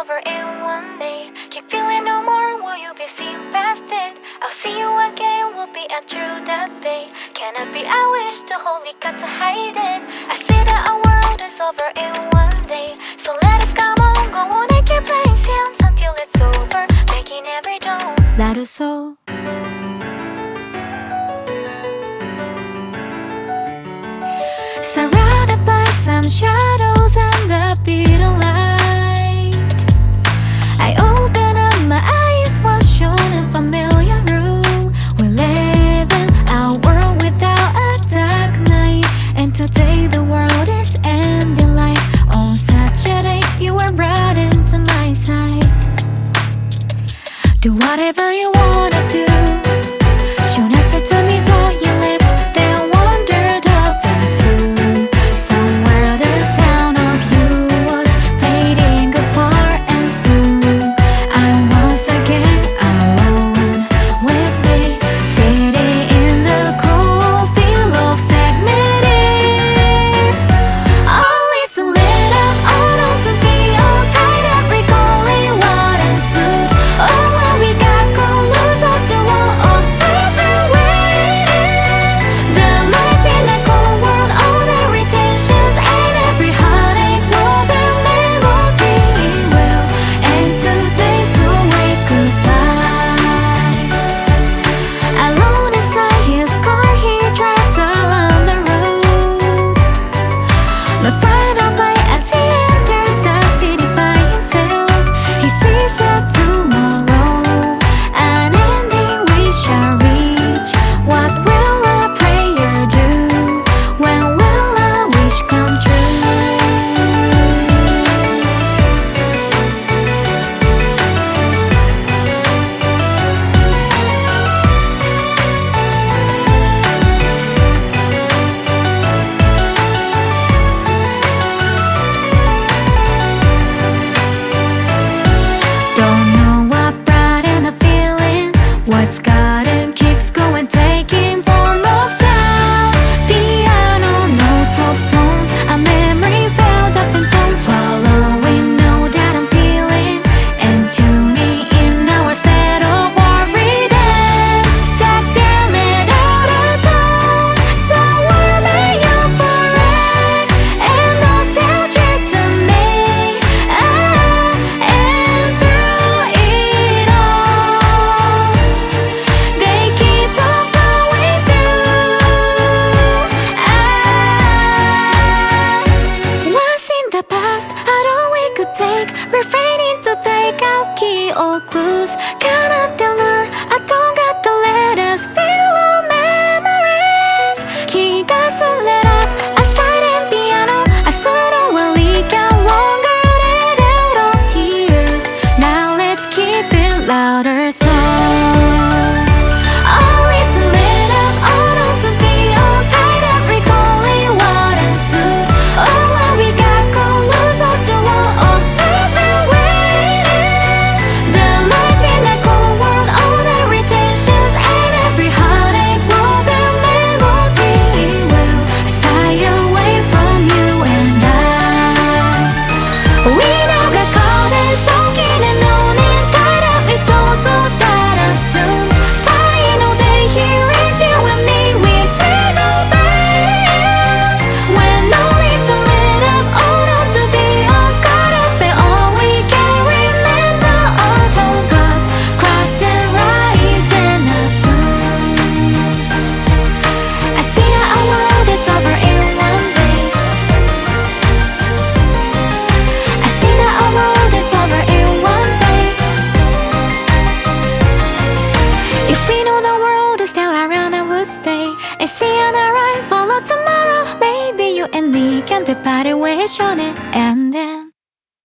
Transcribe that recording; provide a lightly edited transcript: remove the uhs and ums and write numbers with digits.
over in one day. Keep feeling no more, will you be seen past it? I'll see you again, we'll be at through that day. Cannot be, I wish to hold it, got to hide it. I see that our world is over in one day. So let us come on, go on and keep playing sounds until it's over, making every dawn. 나를 서 surrounded by some shadows and the beating light. I open up my eyes, was shown a familiar room. We live in our world without a dark night, and today the world is ending life. On such a day, you were brought into my sight. Do whatever you wanna do. Should answer to me, so you left, then wandered off into somewhere the sound of you was fading far and soon. I'm once again alone with me, sitting in the cool feel of stagnant air. Always lit up, all on to be all tied up, recalling what ensued. Oh, what we got could lose all to want of tears and waiting. The life in a cold world, all the retentions and every heartache will be melody. Will end today, so wave goodbye. Alone inside his car, he drives along the road. No sign of light as he enters the city by himself. He sees that tomorrow, an ending we shall reach. What will a prayer do? When will a wish come true? Don't know what brought in the feeling, what's got and keeps going, taking form of sound. Piano notes of tones, a memory filled up in tones, following know that I'm feeling and tuning in our set of war rhythm. Stack down, let out our tones, so warm and euphoric and nostalgic to me. And through it all, they keep on flowing through. Once in the past, I thought we could take, refraining to take out key or clues. Cannot lure, I don't got to let us feel our memories. Key got so lit up, a silent piano, I saw the willy got longer than out of tears. Now let's keep it louder, so always lit up, all on to be all tied up, recalling what ensued. Oh, what we got could lose all to want of tears and waiting. The life in a cold world, all the retentions and every heartache will be melody. Will sigh away from you and I. We now got caught and soaking and known and tied up with those so that assumes final day here is you and me. We say no best when all is so lit up, all not to be all caught up, and all we can remember all told gods crossed and rise in a tune. I see that our world is over in one day. I see that our world is over in one day. If we know the world is down around and would stay and see an arrival of tomorrow, maybe you and me can depart away, shown it and